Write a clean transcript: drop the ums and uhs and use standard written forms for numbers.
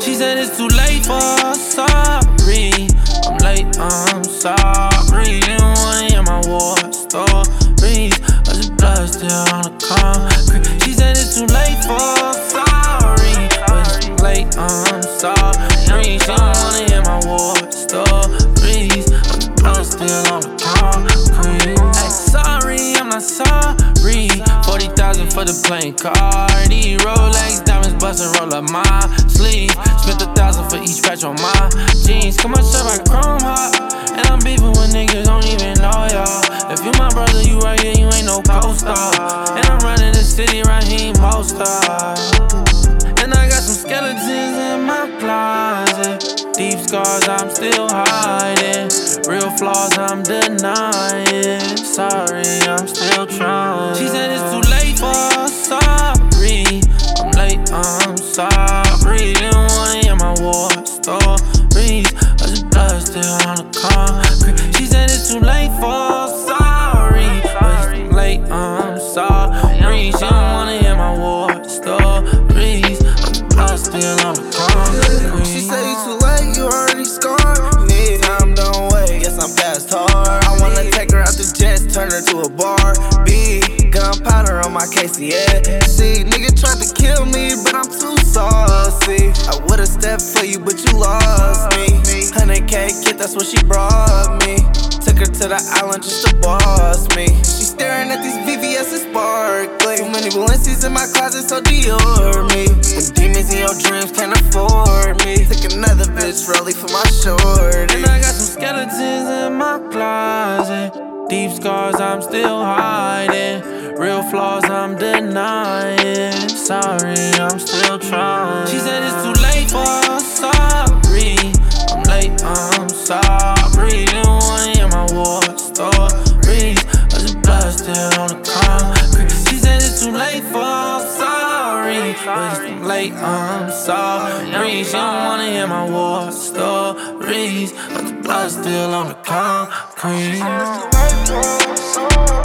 She said it's too late for sorry. I'm late, I'm sorry. You don't wanna hear my war stories. I just blood still on the concrete. She said it's too late for sorry, but it's too late, I'm sorry. She don't wanna hear my war stories. I just blood still on the concrete. Ay, sorry, I'm not sorry. 40,000 for the plane car. These Rolex diamonds bustin', roll up my sleeve. Spent 1,000 for each patch on my jeans. Come on, shut my chrome heart. And I'm beefing with niggas, don't even know y'all. If you my brother, you right here, you ain't no co-star. And I'm running the city, Raheem Mostert. And I got some skeletons in my closet. Deep scars, I'm still hiding. Real flaws, I'm denying. Sorry, I'm still trying. She said it's too late for sorry. I'm late, I'm sorry. You don't wanna hear my war stories. I just blood still on the concrete. She said it's too late for sorry, but it's too late, I'm sorry. She don't wanna hear my war stories. I just blood still on the concrete. She said you too late, you already scarred me. Time don't wait, yes I'm fast hard. I wanna take her out the jets, turn her to a bar. B, gunpowder on my KCS. See, nigga tried to kill me, but I'm too saucy. I would've stepped for you, but you lost me. 100K kid, that's what she brought me. Took her to the island just to boss me. She staring at these VVS's sparkling. Too many Balenci's in my closet, so Dior me. When demons in your dreams can't afford me. Took another bitch rollie for my shorty. And I got some skeletons in my closet. Deep scars, I'm still hiding. Real flaws, I'm denying. Sorry, I'm still trying. She said it's too late for sorry. I'm late, I'm sorry. You don't wanna hear my war stories. I just blood still on the concrete. She said it's too late for sorry, but it's too late, I'm sorry. She don't wanna hear my war stories. But the blood still on the concrete.